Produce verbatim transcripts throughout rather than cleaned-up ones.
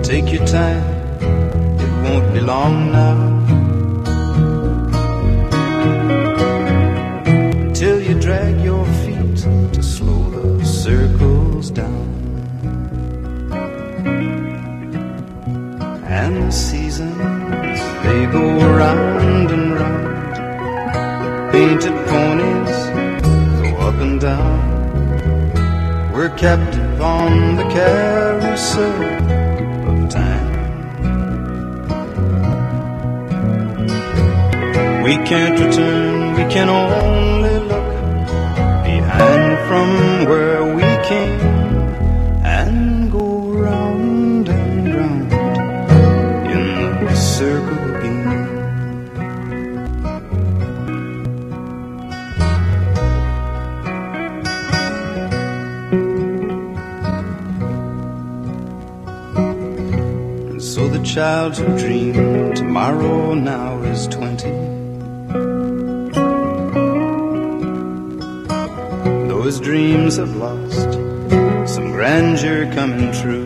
Take your time, it won't be long now, till you drag your feet to slow the circles down. And the seasons, they go round and round. Painted ponies go up and down. We're captive on the carousel of time. We can't return, we can only look behind from where we came and go round and round in the circle again. And so the child who dreamed tomorrow now is twenty. Those dreams have lost some grandeur coming true.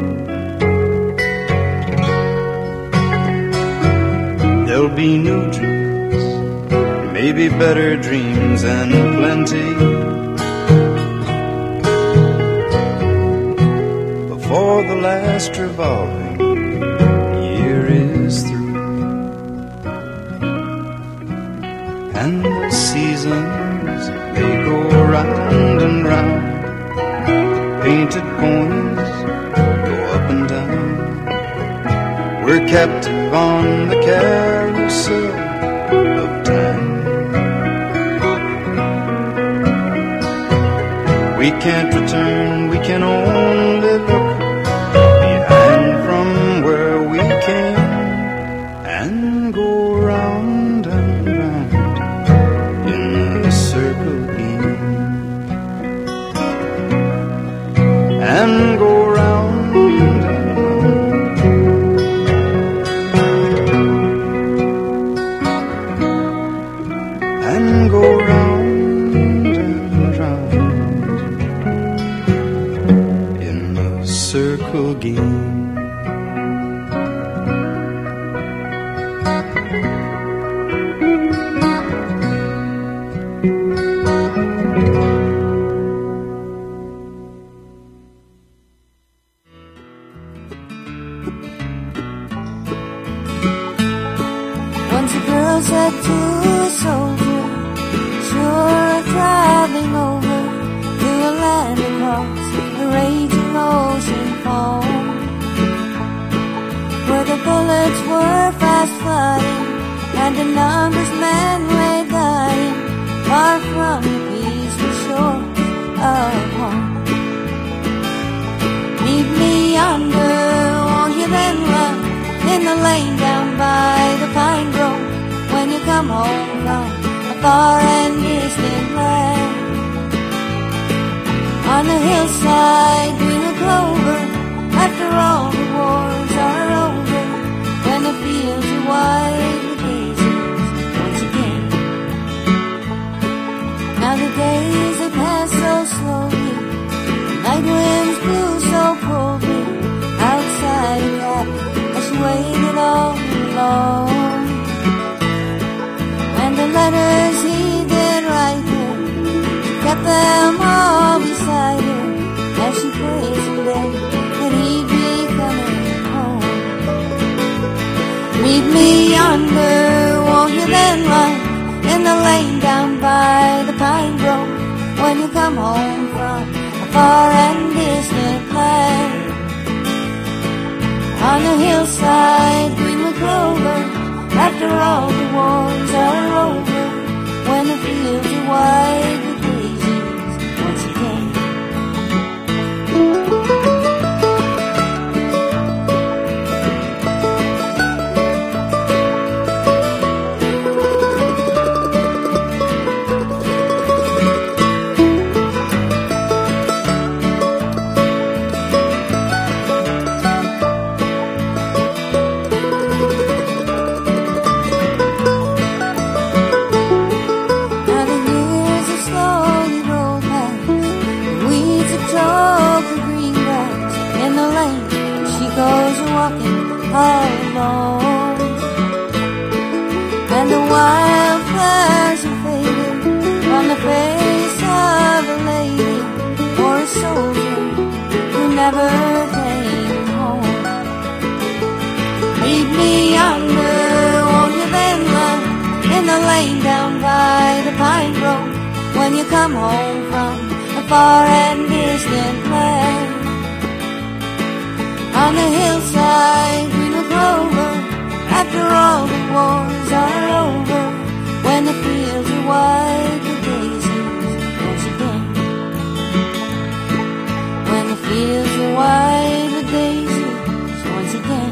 There'll be new dreams, maybe better dreams and plenty, before the last revolving year is through. And the seasons, they go round and round. Painted ponies go up and down. We're captive on the carousel of time. We can't return, we can only look behind from where we came and go round and round in the circle again. And go round and round and go round and round in a circle again. Once a girl said to a soldier, sure traveling over to a land across the raging ocean foam, where the bullets were fast flying and the numbers men lay dying, far from the peaceful shores of home. Meet me yonder, won't you then run in the lane down by the pine grove, when you come home from a far and distant land. On the hillside green with clover, after all the wars are over, when the fields are wide with daisies once again. Now the days have passed so slowly, the night winds blew so coldly outside the cabin as she waited all alone. And the letters he did write her, she kept them all beside her as she prayed someday that he'd be coming home. Meet me yonder, won't you then run in the lane down by the pine grove, when you come home from a far and distant land. On the hillside green with clover, after all the wars are over, when the fields are wide with daisies once again. walking all alone. And the wildflowers are fading from the face of a lady or a soldier who never came home. Meet me yonder, won't you then, love, in the lane down by the pine grove, when you come home from a far and distant land. On the hillside, green with clover, after all the wars are over, when the fields are white with daisies once again. When the fields are white with daisies once again.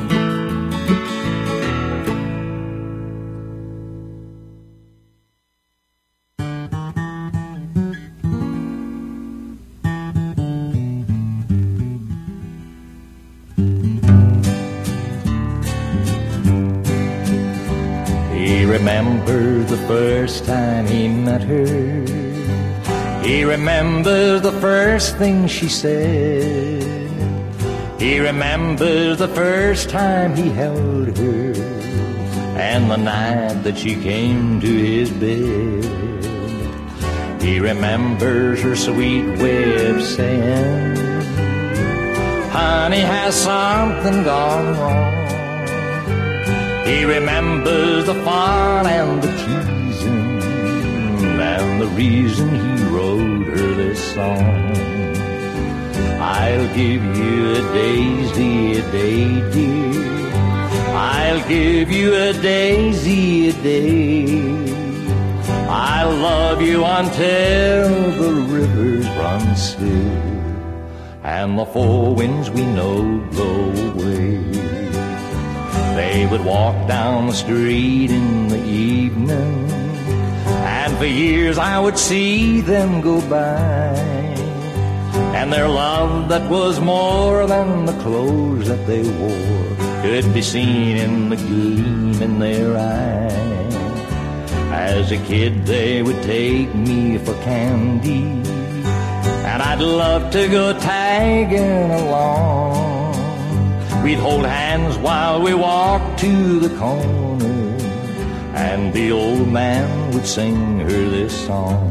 He remembers the first time he met her. He remembers the first thing she said. He remembers the first time he held her, and the night that she came to his bed. He remembers her sweet way of saying, honey, has something gone wrong? He remembers the fun and the teasing, and the reason he wrote her this song. I'll give you a daisy, a day, dear. I'll give you a daisy, a day. I'll love you until the rivers run still, and the four winds we know blow away. They would walk down the street in the evening, and for years I would see them go by. And their love that was more than the clothes that they wore could be seen in the gleam in their eye. As a kid they would take me for candy, and I'd love to go tagging along. We'd hold hands while we walked to the corner, and the old man would sing her this song.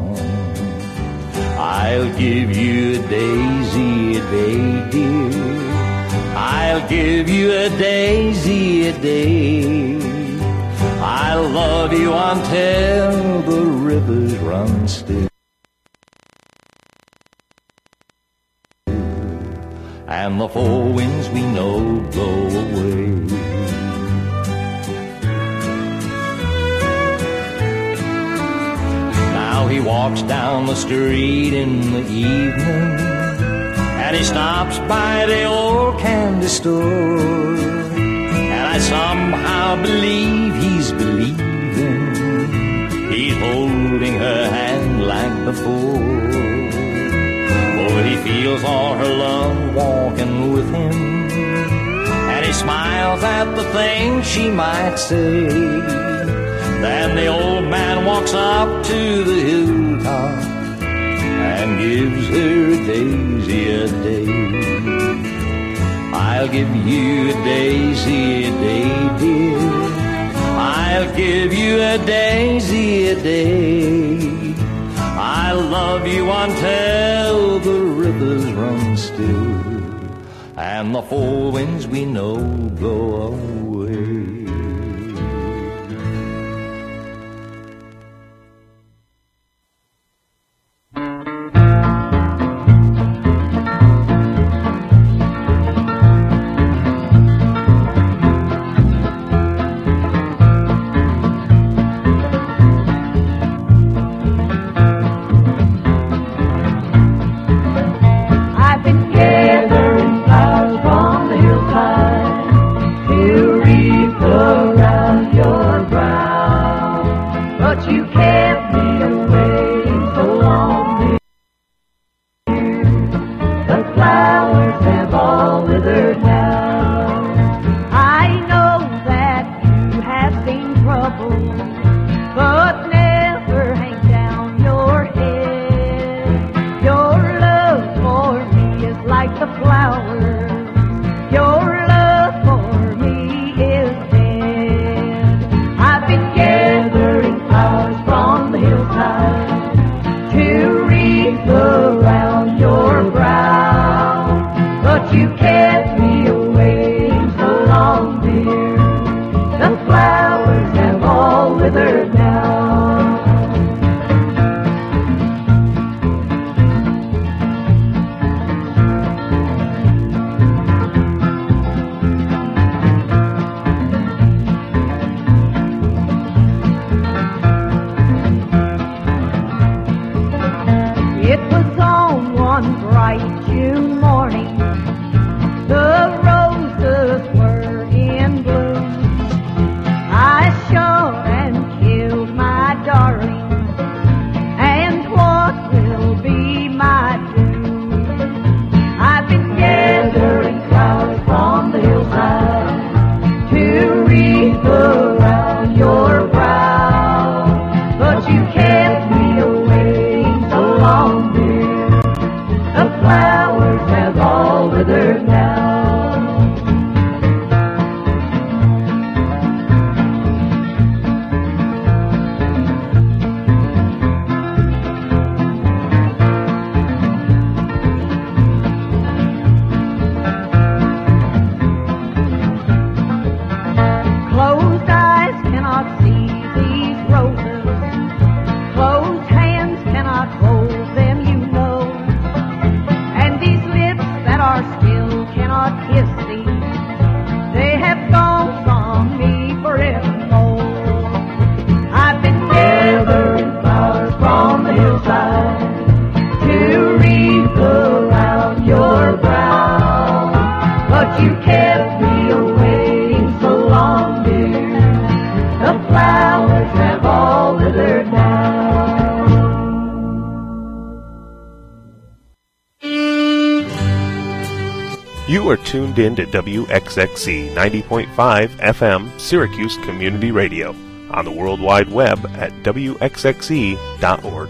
I'll give you a daisy, a day, dear. I'll give you a daisy, a day. I'll love you until the rivers run still, and the four winds we know blow away. Now he walks down the street in the evening, and he stops by the old candy store, and I somehow believe he's believing. He's holding her hand like before, for he feels all her love walking with him, and he smiles at the things she might say. Then the old man walks up to the hilltop and gives her a daisy, a day. I'll give you a daisy, a day, dear. I'll give you a daisy, a day. I'll love you until the rivers run still, and the four winds we know blow away. I've been gathering flowers from the hillside to read are tuned in to W X X C ninety point five F M Syracuse Community Radio on the World Wide Web at W X X E dot org.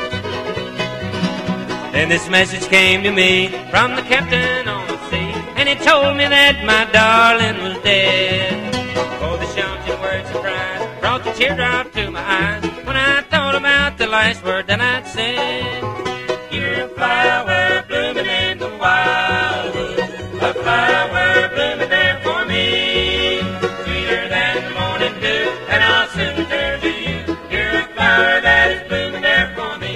Then this message came to me from the captain on the sea, and they told me that my darling was dead. Oh, the shocking word surprise brought the teardrop to my eyes when I thought about the last word that I'd said. You're a flower blooming in the wildwood, a flower blooming there for me, sweeter than the morning dew, and I'll soon return to you. You're a flower that is blooming there for me.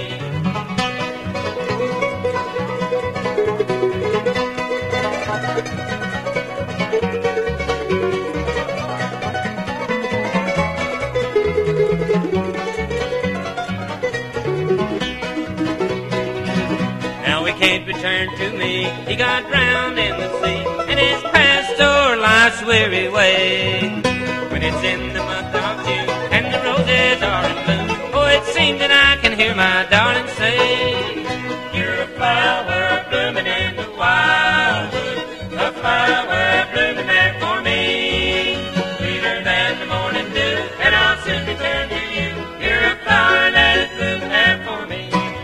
Can't return to me. He got drowned in the sea, and his passed o'er life's weary way. When it's in the month of June, and the roses are in bloom, oh, it seems that I can hear my darling say, you're a flower blooming in the wildwood, a flower blooming there for me, sweeter than the morning dew, and I'll soon return to you. You're a flower that is blooming there for me.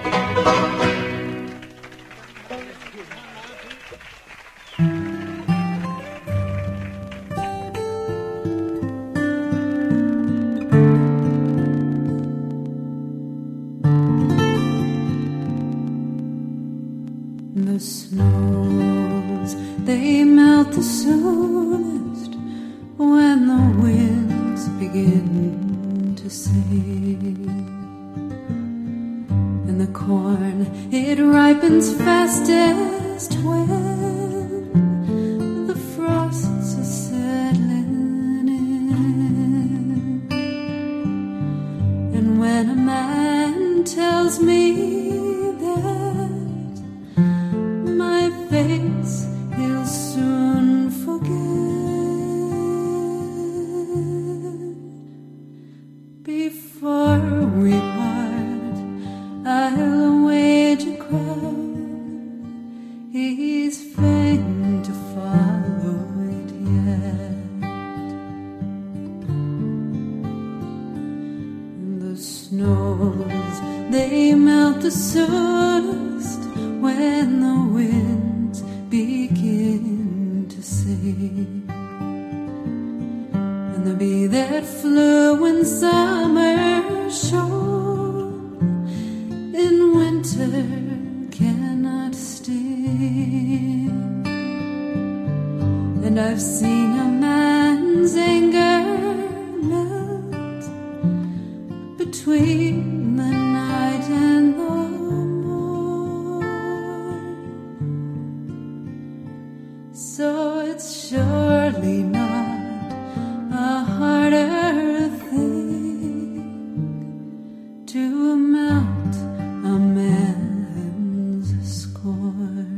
The snows, they melt the soonest when the winds begin to sing, and the corn, it ripens fastest when the frosts are settling in. And when a man tells me my face he'll soon forget, before we part I'll wage a crowd, he's fain to follow it yet. And the snows, they melt the soonest when the winds begin to sing, and the bee that flew when summer shone in winter cannot sting. And I've seen a man's anger melt between the night and the so it's surely not a harder thing to melt a man's scorn.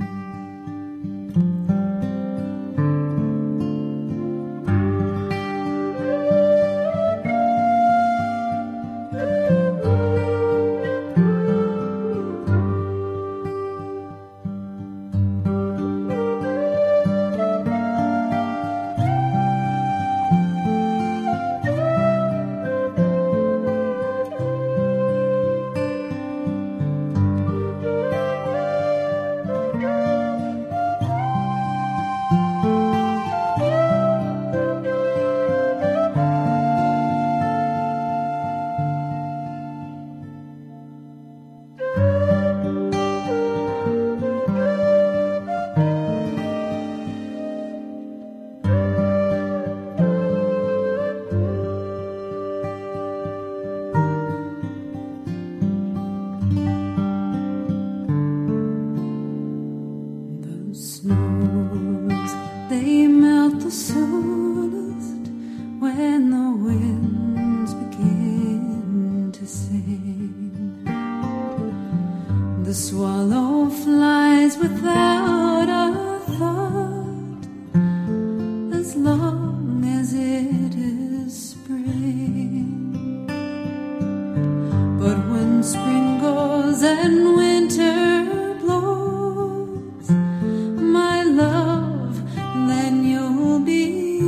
swallow flies without a thought, as long as it is spring. But when spring goes and winter blows, my love, then you'll be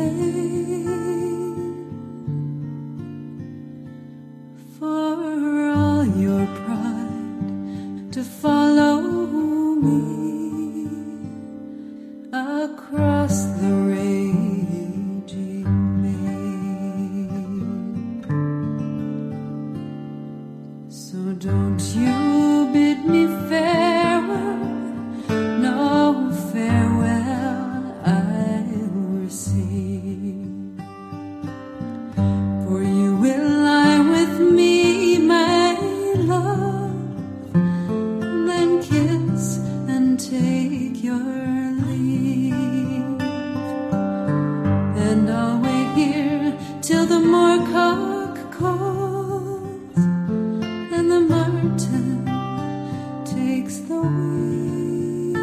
fain. For all your pride to follow me across till the moorcock calls and the martin takes the wing.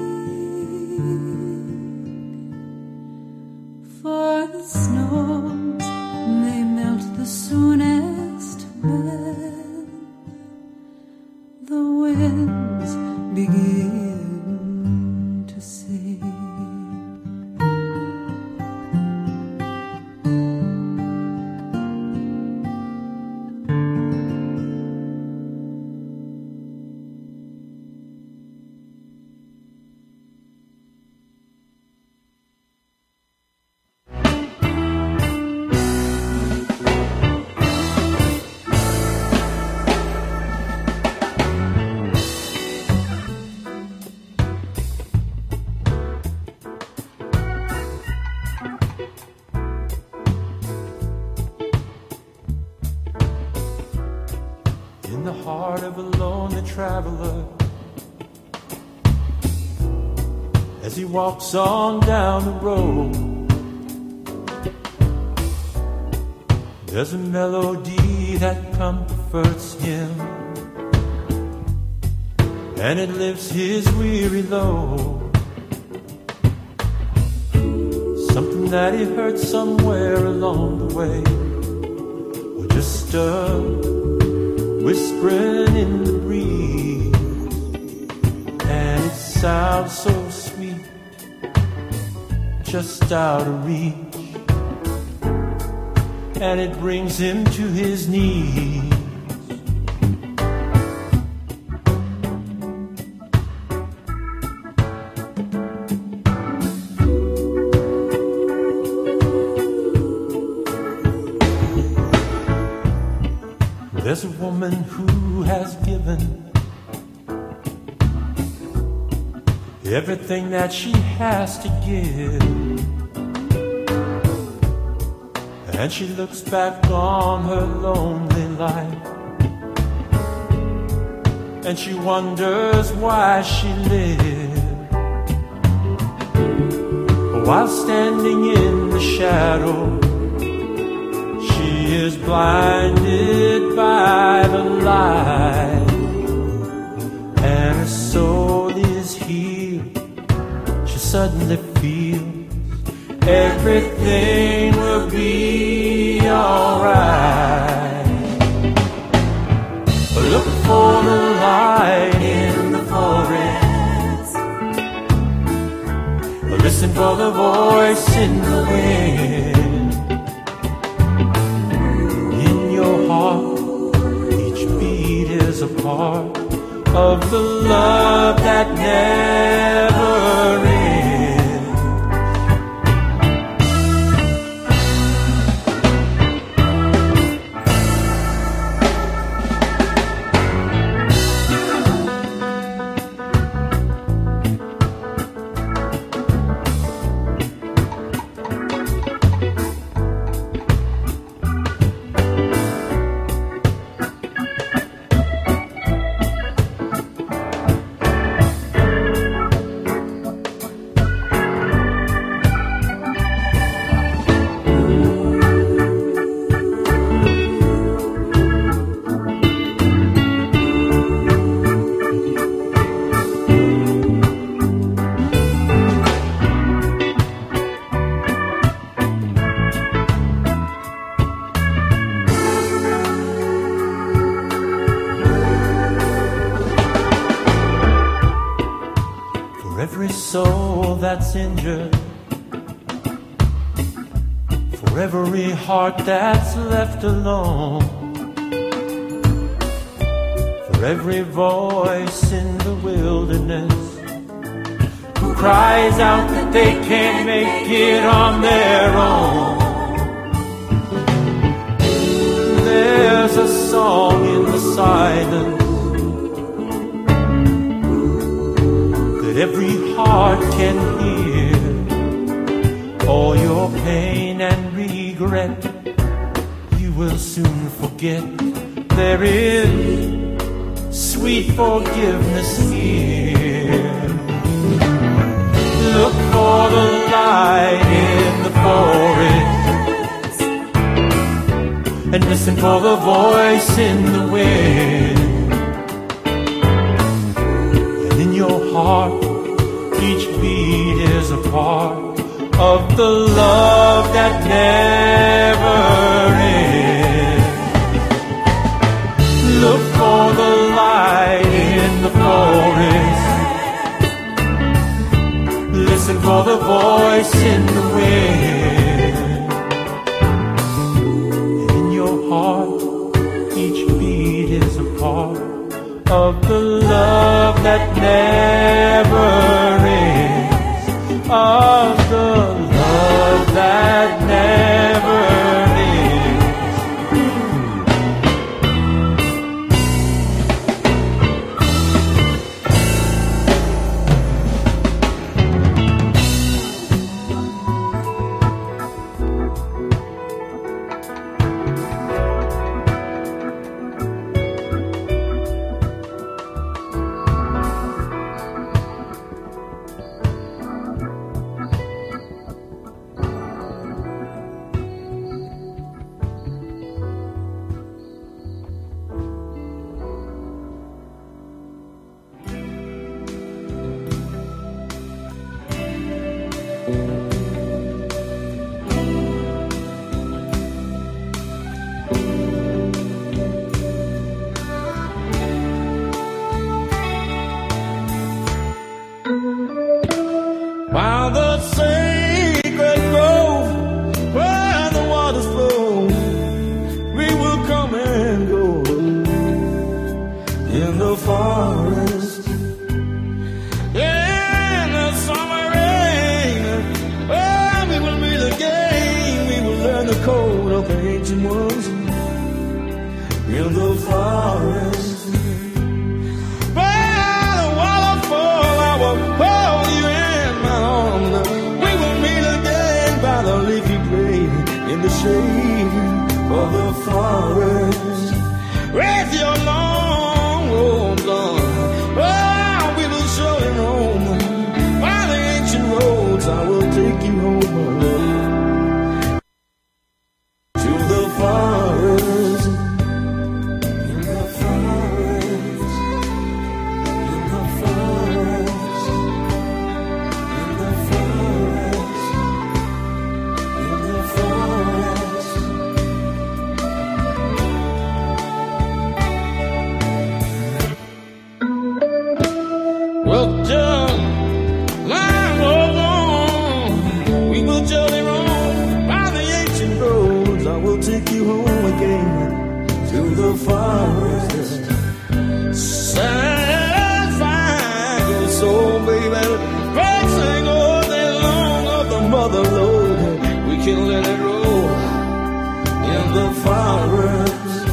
For the snows, they melt the soonest when the winds begin to sing. Traveler, as he walks on down the road, there's a melody that comforts him, and it lifts his weary load. Something that he heard somewhere along the way, or just a whispering in the breeze, and it sounds so sweet, just out of reach, and it brings him to his knees. There's a woman who has given everything that she has to give, and she looks back on her lonely life, and she wonders why she lived. While standing in the shadow, she is blinded by the light, and her soul is healed. She suddenly feels everything will be alright. Look for the light in the forest, listen for the voice in the wind. Each beat is a part of the love that never ends. That's injured, for every heart that's left alone, for every voice in the wilderness who cries out that they can't make it on their own. There's a song in the silence that every heart can hear. All your pain and regret you will soon forget. There is sweet forgiveness here. Look for the light in the forest, and listen for the voice in the wind. And in your heart, each beat is a part of the love that never ends. Look for the light in the forest. Listen for the voice in the wind. And in your heart, each beat is a part of the love that never ends. Of the love that never ends. While the sacred grove where the waters flow, we will come and go in the forest. In the summer rain, oh, we will meet again. We will learn the code of the ancient ones in the forest. By the waterfall, I will hold you in. We will meet again by the leafy glade in the shade of the forest. Raise your long robes on. Oh, we will surely roam by the ancient roads. I will take you home to the forest. In the forest. In the forest. Well, just line roll on. We will jolly roam by the ancient roads. I will take you home again to the forest. Satisfy your soul, baby. Birds sing all day long of the mother lode. We can let it roll in the forest.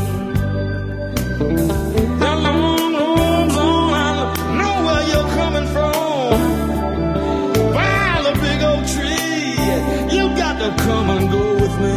Come and go with me.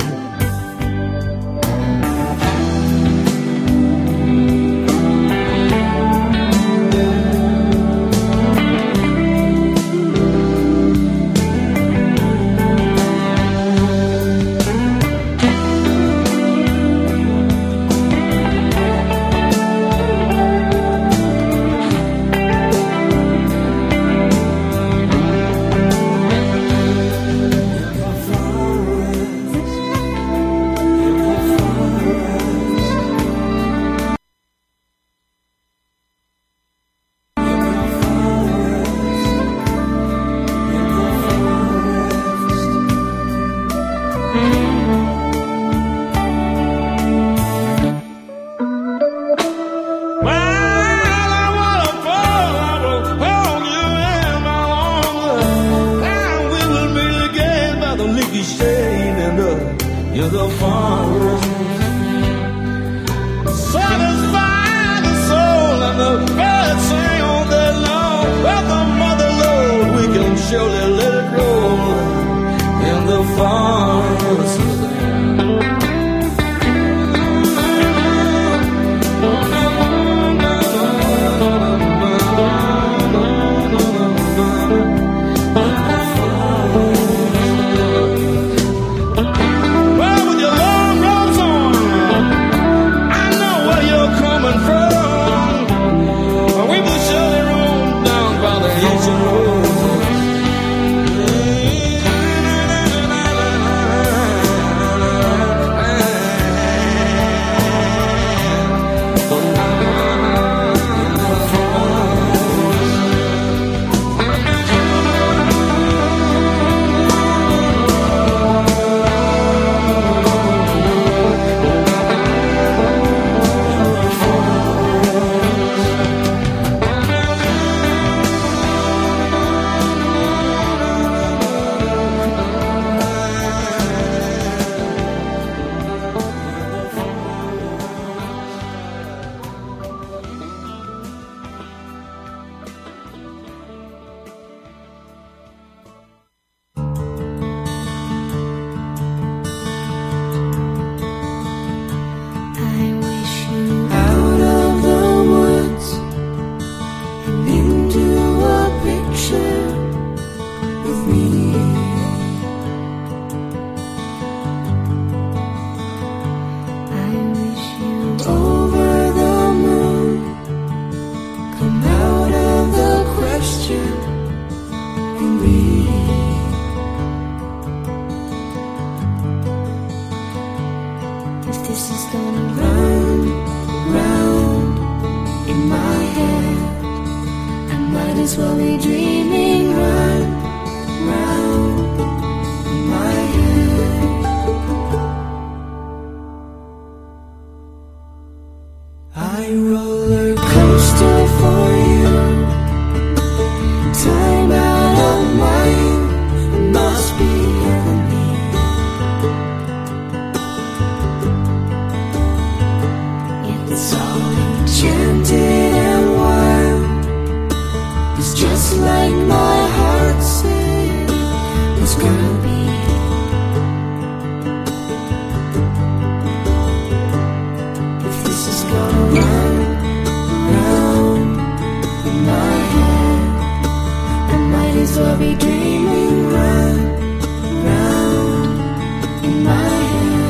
Surely let it roll in the forest. Well, with your long robes on, this is gonna run round in my head, I might as well be dreaming. Run round in my head. I roller coaster for you, time out of mind must be enemy. It's all enchanted and wild, it's just like my heart said it's gonna be. If this is gonna run round in my head, I might as well be dreaming. Run round in my head.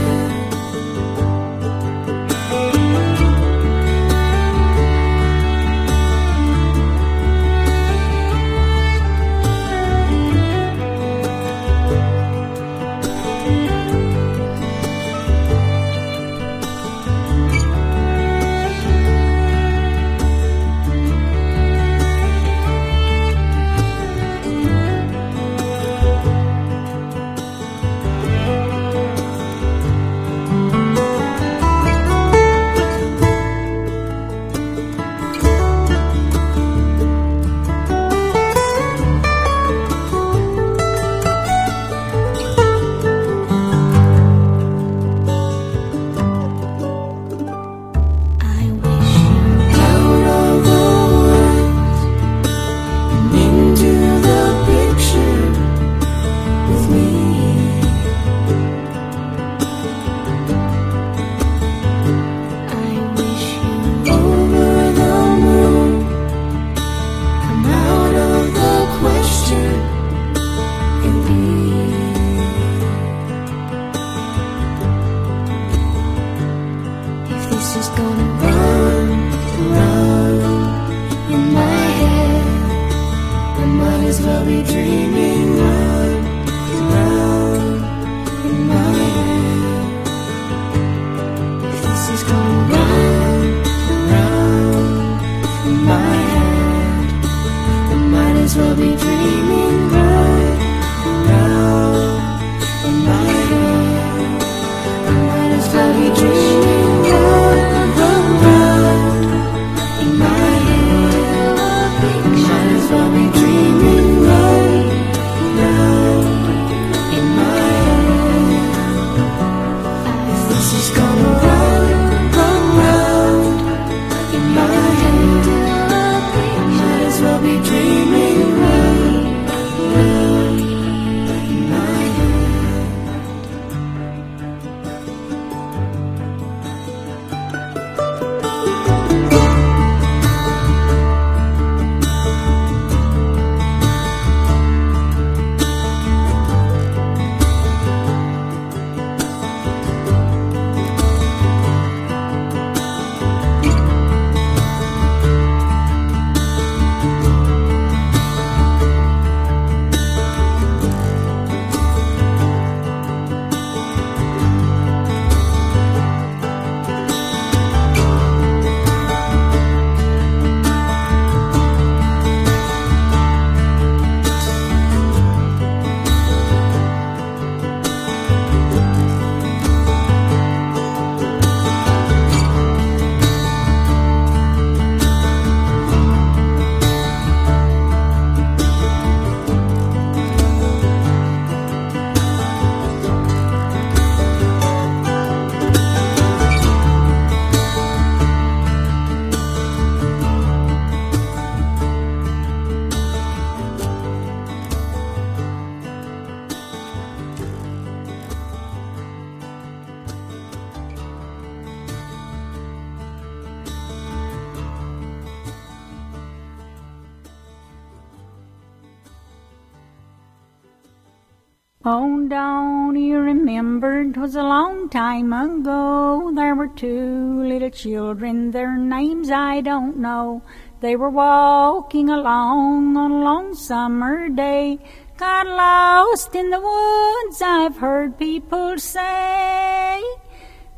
Oh, don't you remember 'twas a long time ago, there were two little children, their names I don't know. They were walking along on a long summer day, got lost in the woods, I've heard people say.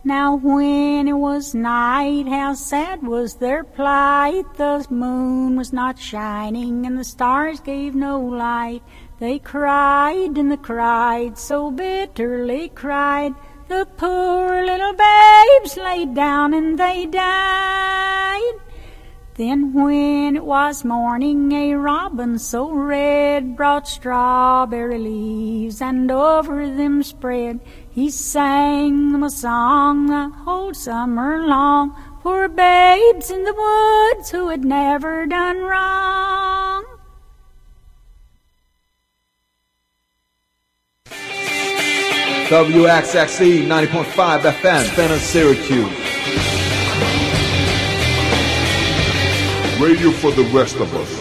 Now when it was night, how sad was their plight. The moon was not shining and the stars gave no light. They cried and they cried, so bitterly cried. The poor little babes laid down and they died. Then when it was morning, a robin so red brought strawberry leaves and over them spread. He sang them a song the whole summer long, poor babes in the woods who had never done wrong. W X X E ninety point five F M, Fenner, Syracuse. Radio for the rest of us.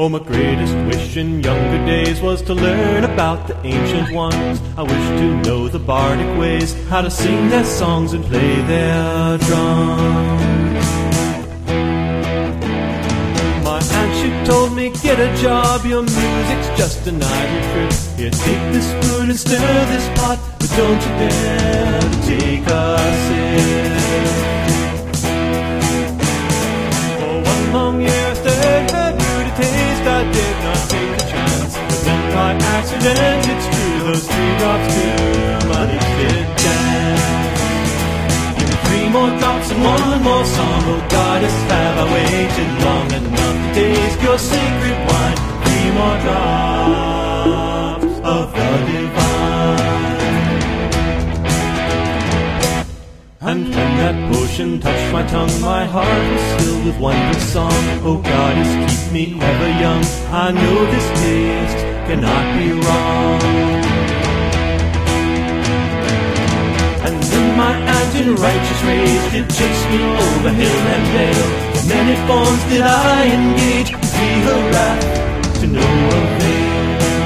Oh, my greatest wish in younger days was to learn about the ancient ones. I wish to know the bardic ways, how to sing their songs and play their drums. My aunt, she told me, get a job, your music's just an idle trip. Here, take this spoon and stir this pot, but don't you dare to take a sip. For one long year, I stirred her beauty taste, I did not take a chance. But then by accident, it's true, those three drops to my lips did dance. Give me three more drops and one more song, oh goddess, have I waited long enough to taste your sacred wine? Three more drops of the divine. And when that potion touched my tongue, my heart was filled with wondrous song. Oh goddess, keep me ever young, I know this taste cannot be wrong. And then my aunt in righteous rage did chase me over hill and dale. Many forms did I engage, to flee her wrath to no avail.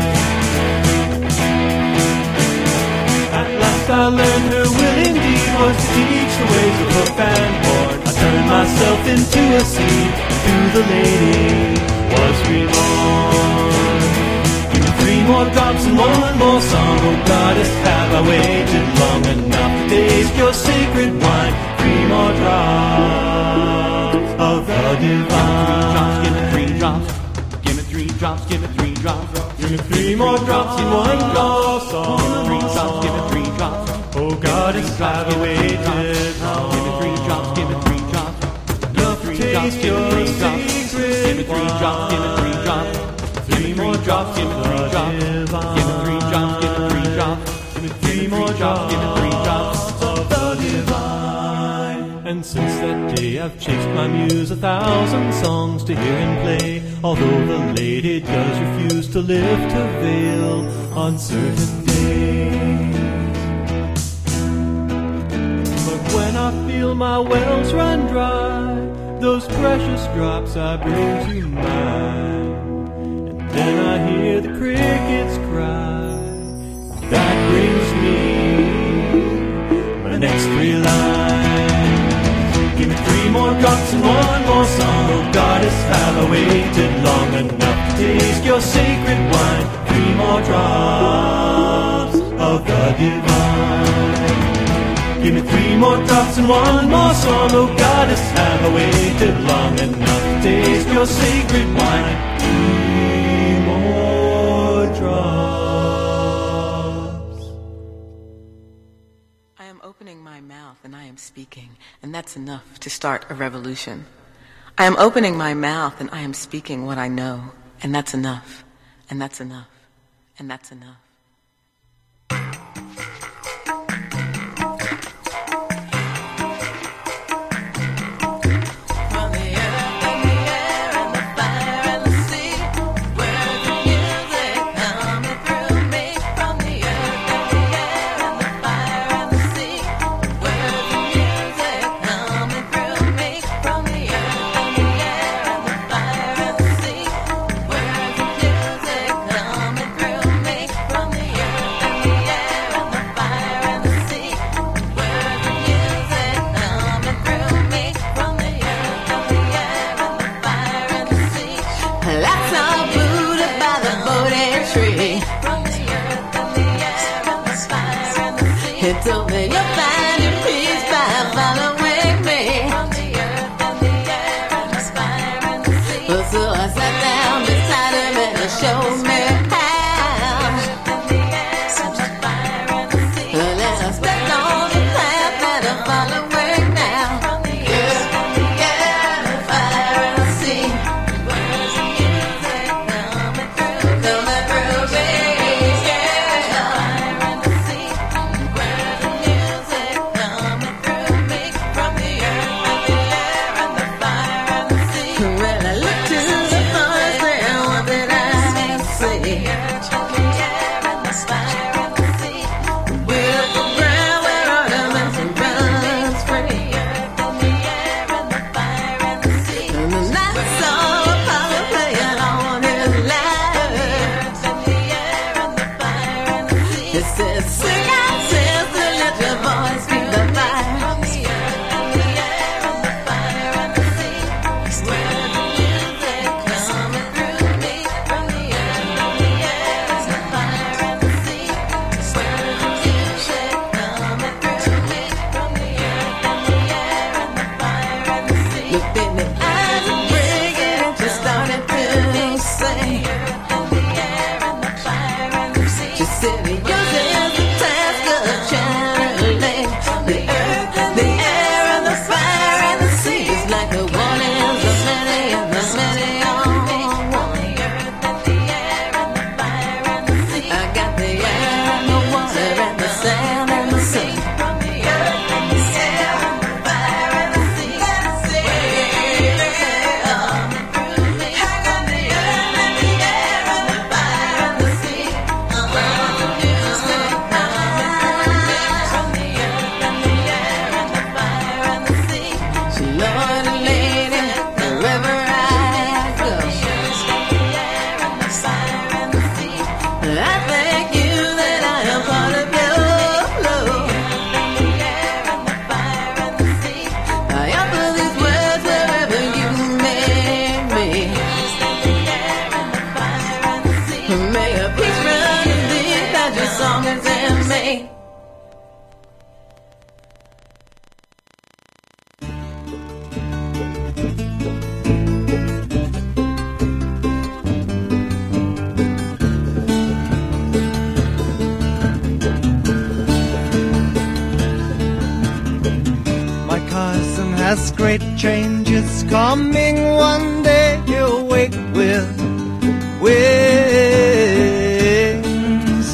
At last I learned her will indeed was to teach the ways of hook and horn. I turned myself into a seed, to the lady was reborn. Give me three more drops and one more song, oh goddess, have I waited long enough to taste your sacred wine? Three more drops of the divine. Give me three drops, give me three drops, give me three drops. Give me three more drops in one glass song. Three drops, give me three drops. Oh goddess, have I waited long. Give me three drops, give me three drops. Give me three drops, give me three drops. Give me three drops, give me three drops. Three more drops, give me three drops. Give me three drops, give me three drops. Give me three more drops, give me three drops of the divine. And since that day I've chased my muse a thousand songs to hear him play. Although the lady does refuse to lift her veil on certain days. But when I feel my wells run dry, those precious drops I bring to mind. And then I hear the crickets cry. That brings me my next three lines. Give me three more drops and one more song, oh goddess, have I waited long enough to taste your sacred wine? Three more drops of the divine. Give me three more drops and one more song, oh goddess, have I waited long enough to taste your sacred wine? Three more drops. I am opening my mouth and I am speaking, and that's enough to start a revolution. I am opening my mouth and I am speaking what I know, and that's enough, and that's enough, and that's enough. Well, I looked to the forest where I wanted I sing out, sister, let your voice be the fire. From the earth and the air and the fire and the sea. Where the music coming through me. From the earth and the air and the fire and the sea. Where the music coming through me. From the earth and the air and the fire and the sea. Looked in the eyes and bring it, just started to sing. She said, yours is the task of channeling the earth and the air and the fire and the sea. It's like the one is the many and the many are one. The earth and the air and the fire and the sea. I got the air and the water and the sand and the sun. From the earth and the air and the fire and the sea. I got the earth and the air and the fire and the sea. As great changes coming one day, you'll wake with wings.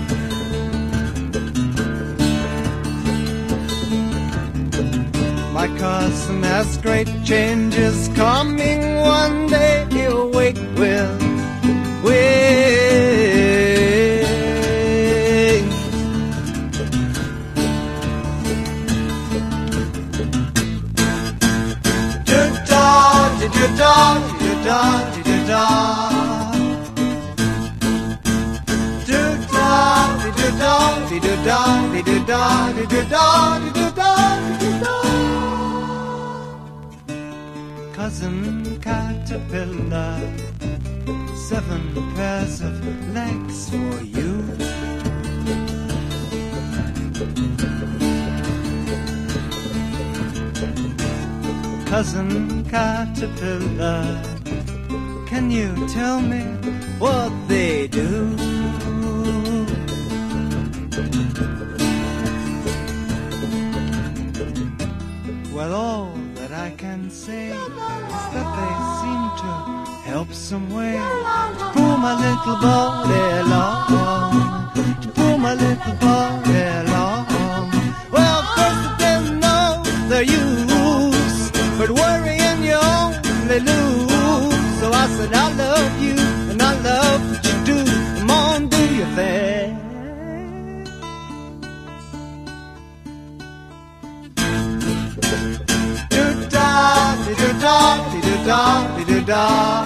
My cousin has great changes coming one day, you'll wake with wings. Do-da, do-da, do-da. Do-da, do-da, do-da, do-da, do-da, do-da, do-da. Cousin Caterpillar, seven pairs of legs for you. Cousin Caterpillar, can you tell me what they do? Well, all that I can say is that they seem to help some way to pull my little body along, to pull my little body along. Well, first I didn't know the use, but worrying you only lose. So I said, I love you, and I love what you do. Come on, do your thing. Do-da, do-da, do-da, do-da.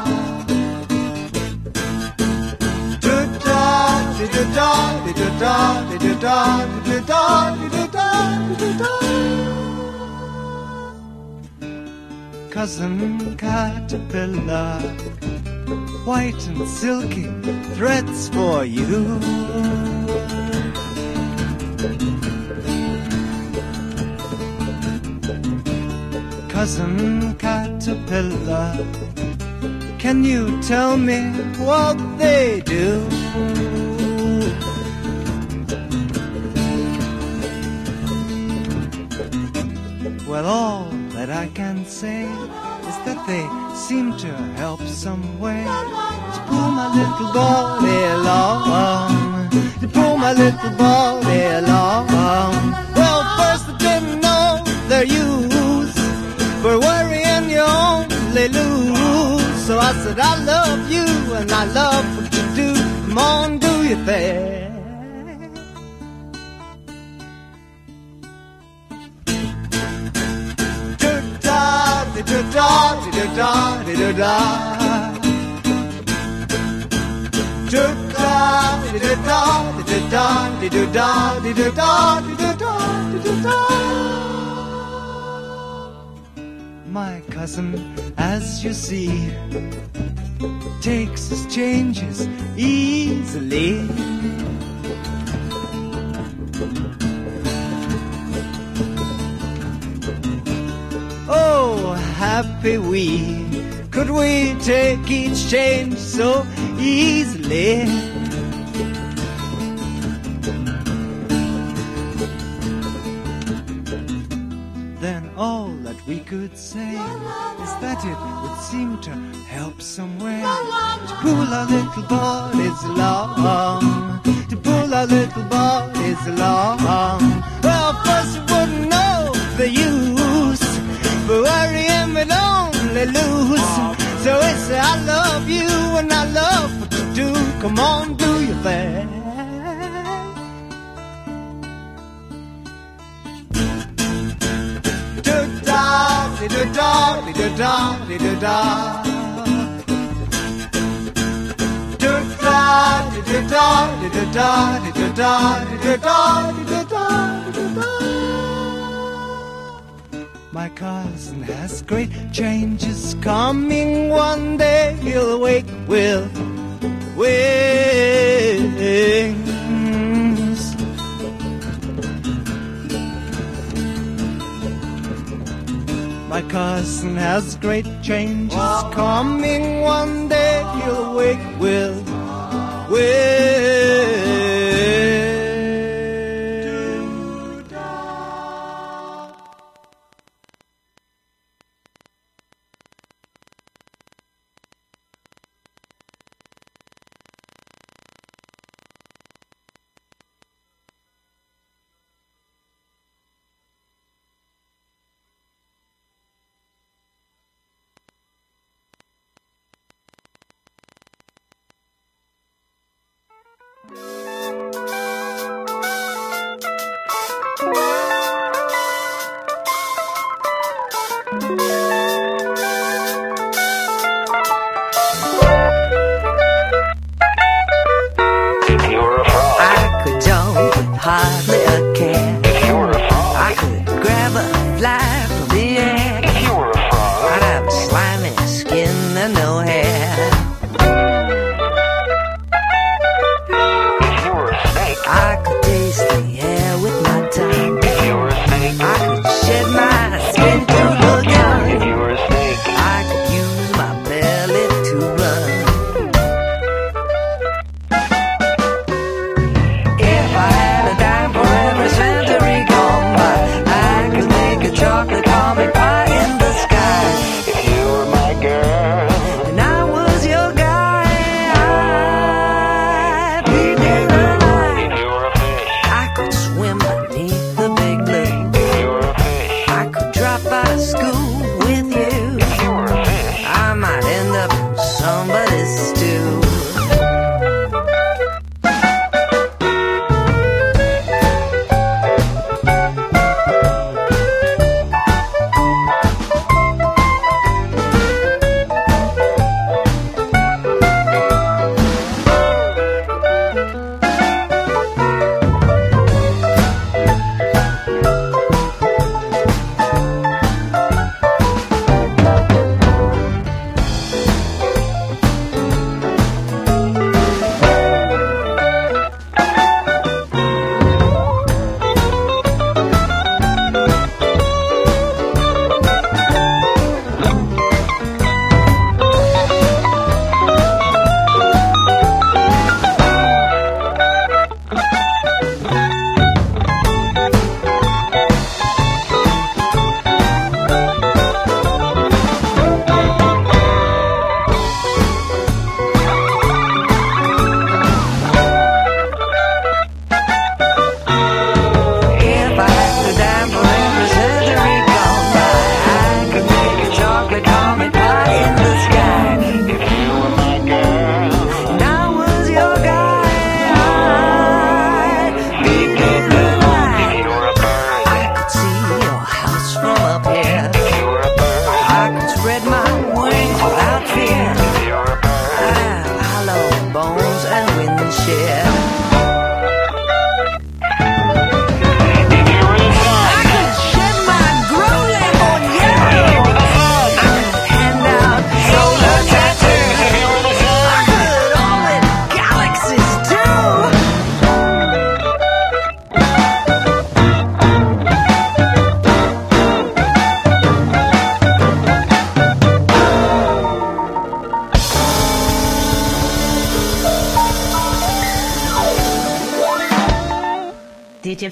Do-da, do-da, do-da, do-da, do-da, do-da, do-da. Cousin Caterpillar, white and silky threads for you. Cousin Caterpillar, can you tell me what they do? Well, all that I can say is that they seem to help some way to pull my little body along, to pull my little body along. Well, first I didn't know their use, but worrying you only lose. So I said, I love you and I love what you do. Come on, do your thing. Do-da, do-da, do-da. Do-da, do-da, do-da, da, dee do da, dee do da, dee do da, dee do da. My cousin, as you see, takes his changes easily. Oh, happy we, could we take each change so easily? Then all that we could say is that it would seem to help somewhere to pull our little bodies along, to pull our little bodies along. Well, first we wouldn't know the use, but worrying would only lose. So it's I love you and I love what you do. Come on, do your thing. Do da, do do da, do do da. Do da, do do da, do do da, do do da, do do da, do do da, do do da. My cousin has great changes coming. One day he'll wake with wings. My cousin has great changes coming. One day he'll wake with wings. Hardly a care. If you were a frog, I could grab a fly from the air. If you were a frog, I'd have a slimy skin and no hair. If you were a snake, I could taste the air with my tongue. If you were a snake, I could shed my skin to the gun. If you were a snake, I could use my belly to run. If I had a dime for every cent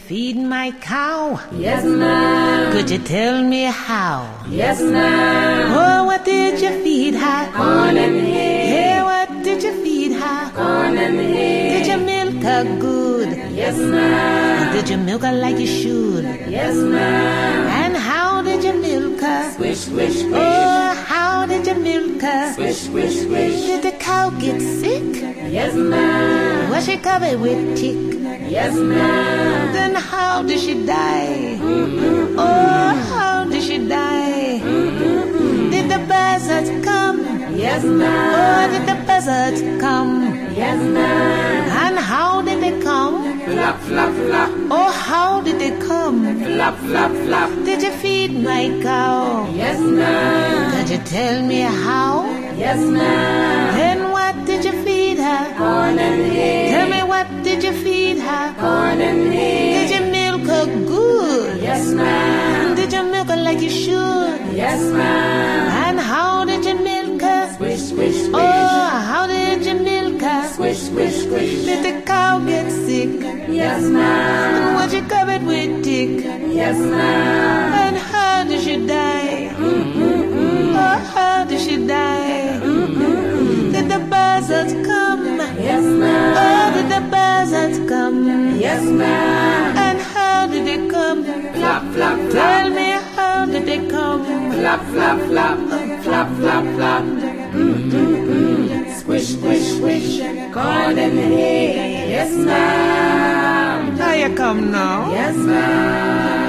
feed my cow? Yes, ma'am. Could you tell me how? Yes, ma'am. Oh, what did you feed her? Corn and hay. Yeah, what did you feed her? Corn and hay. Did you milk her good? Yes, ma'am. Did you milk her like you should? Yes, ma'am. And how did you milk her? Swish, swish, swish. Oh, how did you milk her? Swish, swish, swish. Did the cow get sick? Yes, ma'am. Was she covered with tick? Yes, ma'am. Then how did she die? Mm-mm. Oh, how did she die? Mm-mm. Did the buzzards come? Yes, ma'am. Oh, did the buzzards come? Yes, ma'am. And how did they come? Flap, flap, flap. Oh, how did they come? Flap, flap, flap. Did you feed my cow? Yes, ma'am. Could you tell me how? Yes, ma'am. Then what did you feed her? Corn and hay. Tell me what did you feed her? Corn and hay. Did you milk her good? Yes, ma'am. Did you milk her like you should? Yes, ma'am. And how did you milk her? Swish, swish, swish. Oh, how did you milk her? Swish, swish, swish. Did the cow get sick? Yes, ma'am. And was she covered with tick? Yes, ma'am. And how did she die? Mm-mm-mm. Oh, how did she die? Mm-mm-mm. Did the buzzards come? Yes, ma'am. Oh, did the buzzards come? Yes, ma'am. And how did they come? Flap, flap, flap. Tell me, how did they come? Flap, flap, flap. Flap, flap, flap. Mm-mm-mm. Squish, squish, squish. Corn and hay. Yes, ma'am. How you come now? Yes, ma'am.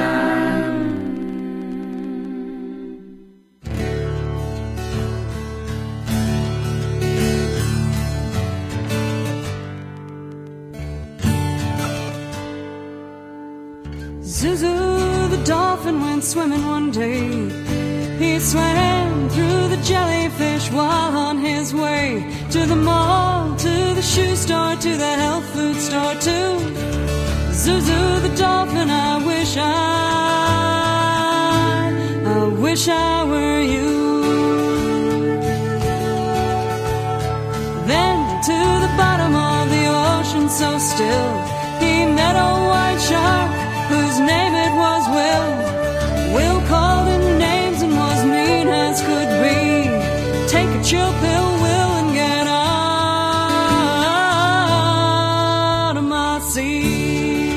Zuzu the dolphin went swimming one day. He swam through the jellyfish while on his way to the mall, to the shoe store, to the health food store too. Zuzu the dolphin, I wish I, I wish I were you. Then to the bottom of the ocean so still, he met a white shark whose name it was Will. Will called him names and was mean as could be. Take a chill pill, Will, and get out of my sea.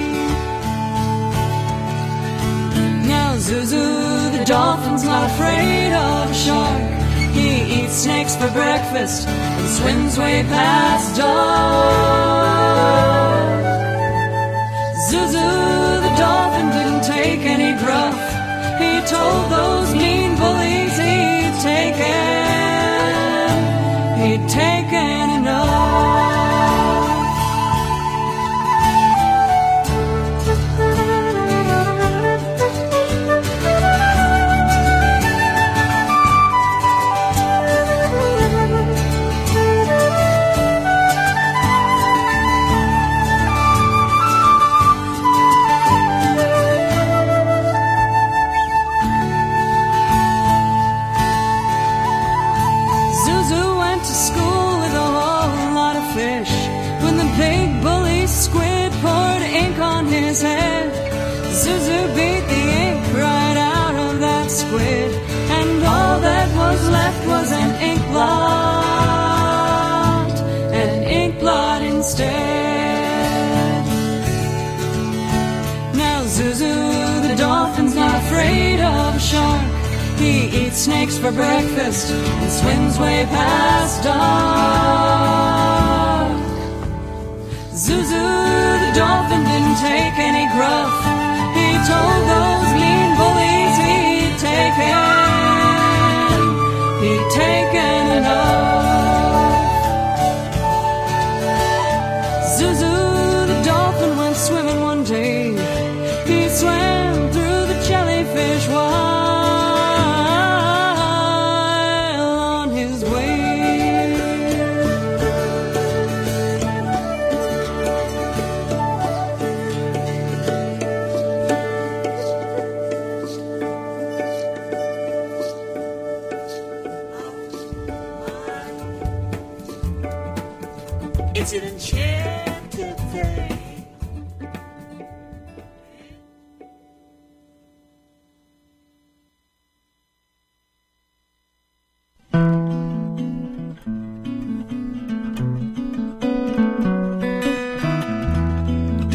Now Zuzu the dolphin's not afraid of a shark. He eats snakes for breakfast and swims way past dark. Zuzu the dolphin didn't take any gruff. He told those mean bullies he'd taken, he'd taken enough. His head. Zuzu beat the ink right out of that squid, and all that was left was an ink blot, an ink blot instead. Now Zuzu the dolphin's not afraid of a shark. He eats snakes for breakfast and swims way past dark. Zuzu the dolphin didn't take any gruff. He told those mean bullies he'd taken, he'd taken enough. Zuzu the dolphin went swimming one day. He swam through the jellyfish while on his way.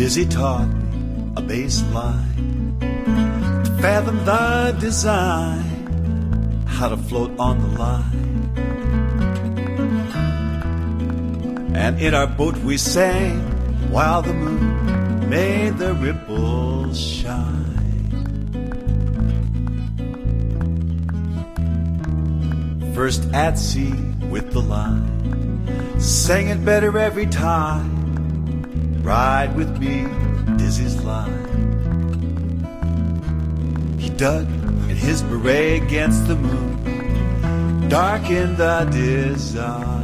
Dizzy taught me a bass line to fathom the design, how to float on the line. And in our boat we sang while the moon made the ripples shine. First at sea with the line, sang it better every time. Ride with me, Dizzy's line. He dug in his beret against the moon, dark in the design.